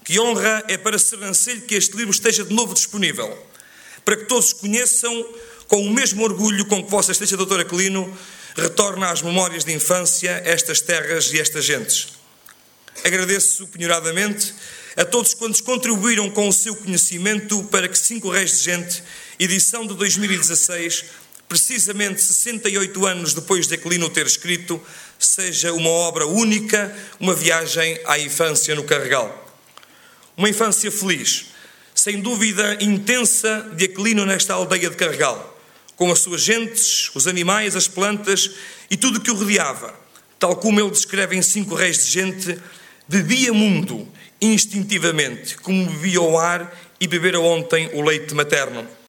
Que honra é para Sernancelho que este livro esteja de novo disponível, para que todos conheçam com o mesmo orgulho com que Vossa Excelência Dr. Aquilino retorna às memórias de infância estas terras e estas gentes. Agradeço penhoradamente a todos quantos contribuíram com o seu conhecimento para que 5 Reis de Gente, edição de 2016, precisamente 68 anos depois de Aquilino ter escrito, seja uma obra única, uma viagem à infância no Carregal. Uma infância feliz, sem dúvida intensa, de Aquilino nesta aldeia de Carregal, com as suas gentes, os animais, as plantas e tudo o que o rodeava. Tal como ele descreve em 5 Reis de Gente, bebia mundo, instintivamente, como bebia o ar e bebera ontem o leite materno.